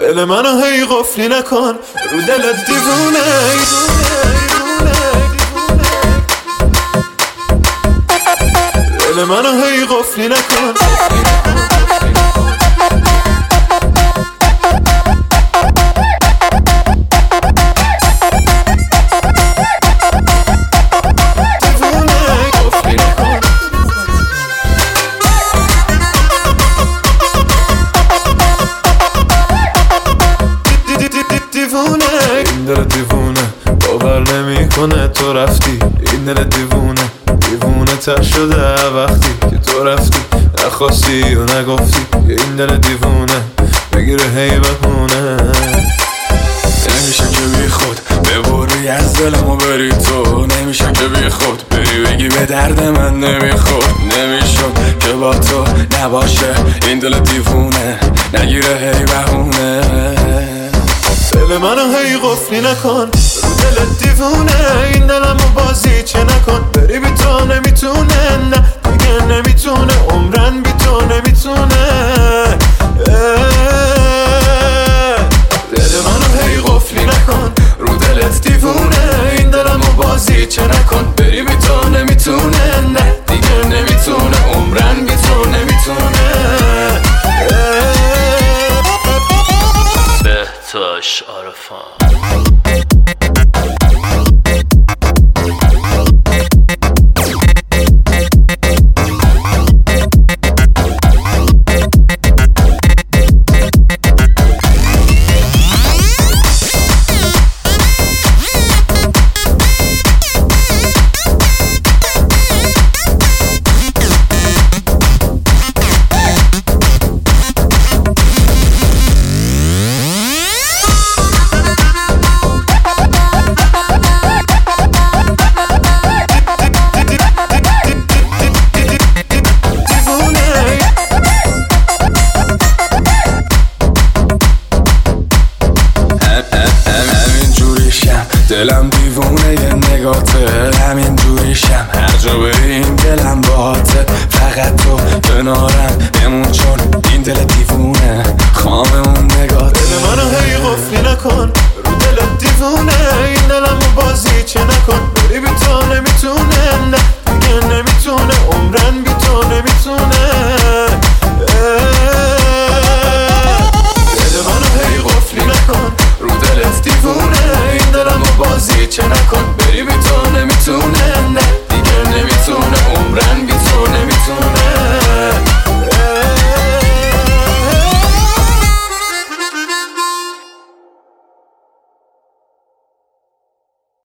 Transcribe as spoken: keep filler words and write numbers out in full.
دل منو هی قفلی نکن، رو دلت دیوونه. دل منو هی قفلی نکن. این دل دیوونه باور نمی کنه تو رفتی. این دل دیوونه دیوونه تر شده وقتی که تو رفتی، نخواستی و نگفتی. این دل دیوونه بگیره هی بهونه. نمیشه که بی خود ببری از دلمو بری تو، نمیشه که بی خود بری بگی به درد من نمیخور. نمیشد که با تو نباشه این دل دیوونه، نگیره هی بهونه. دل منو هی قفلی نکن، رو دل دیوونه. این دلمو بازی چه نکن، بری بی تو نمیتونه، نه دیگه نمیتونه، عمرن بی تو نمیتونه. دل منو هی قفلی نکن، رو دلت دیوونه. این دلمو بازی چه نکن، بری بی تو نمیتونه، نه دیگه نمیتونه، عمرن بی تو نمیتونه. بهتاش عرفان.